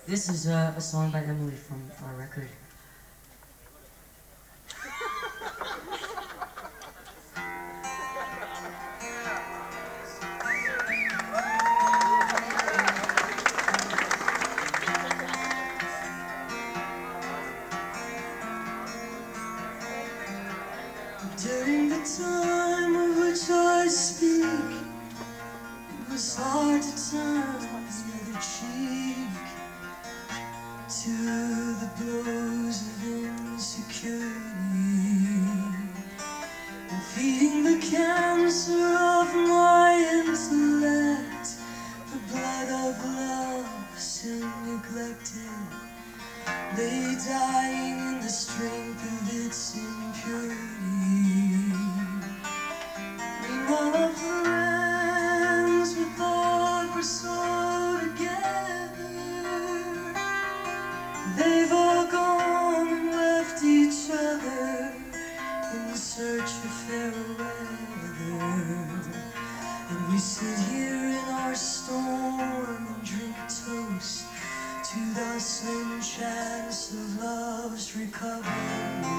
This is a song by Emily from our record. During the time of which I speak, it was hard to turn the other cheek to the blows of insecurity and feeding the cancer of my intellect. The blood of love still neglected lay dying in the strength of its impurity. Meanwhile our friends we thought were so together, they've all gone and left each other in search of fairer weather. And we sit here in our storm and drink a toast to the slim chance of love's recovery.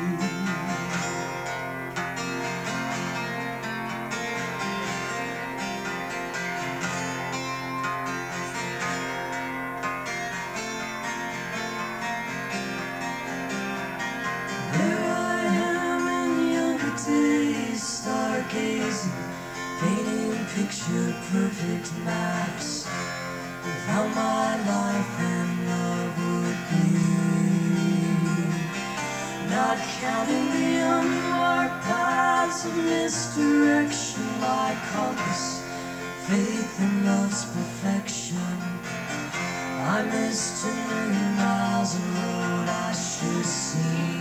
There I am in younger days, stargazing, painting picture-perfect maps of how my life and love would be, not counting the unmarked paths of misdirection, my compass, faith in love's perfection. I missed 1,000,000 miles of road I should see.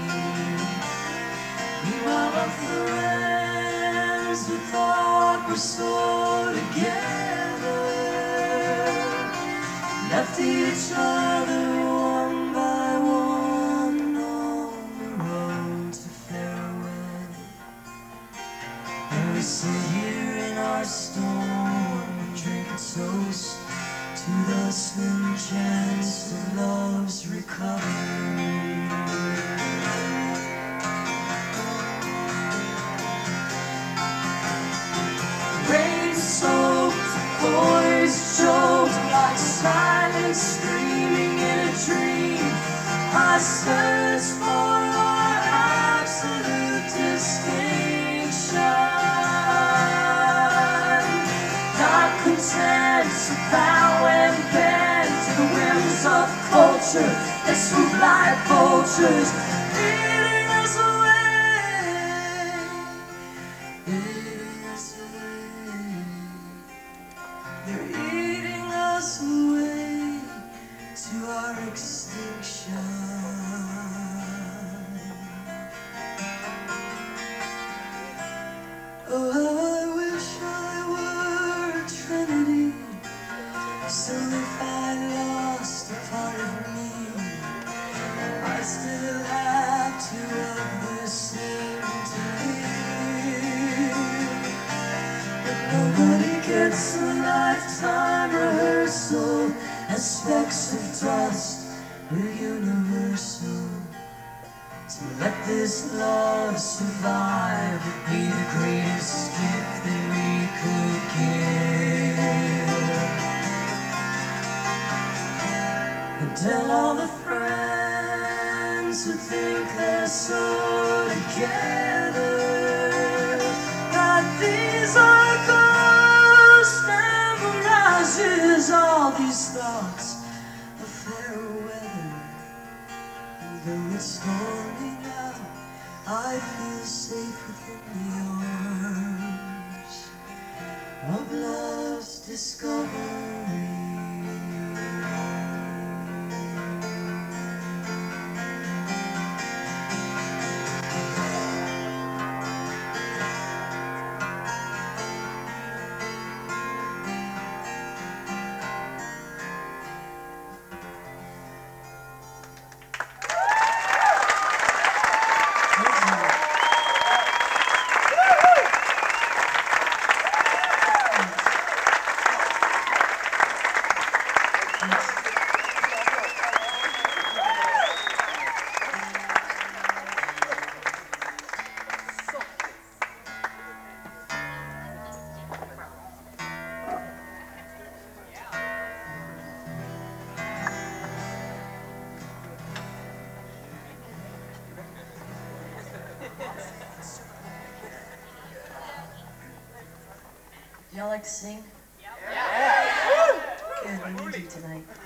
Meanwhile our friends we thought were so together left each other one by one on the road to fair weather. And we sit here in our storm and drink a toast to the slim chance of love's recovery. Rain-soaked, poised, choked like silence screaming in a dream. I search for our absolute distinction, not content to bow and bend to the whims of culture that swoop like vultures, leading us away, leading us away. They're eating us away to our extinction. Oh, how I wish I were a trinity, so if I lost a part of me, I still have two of the same to live. But nobody gets a lifetime rehearsal, and specks of dust are universal. To let this love survive would be the greatest gift that we could give. And tell all the friends who think they're so together that these are ghosts and mirages, all these thoughts of fair weather. Though it's stormy now, I feel safe within the arms of love's discovery. Y'all like to sing? Good, we need you tonight.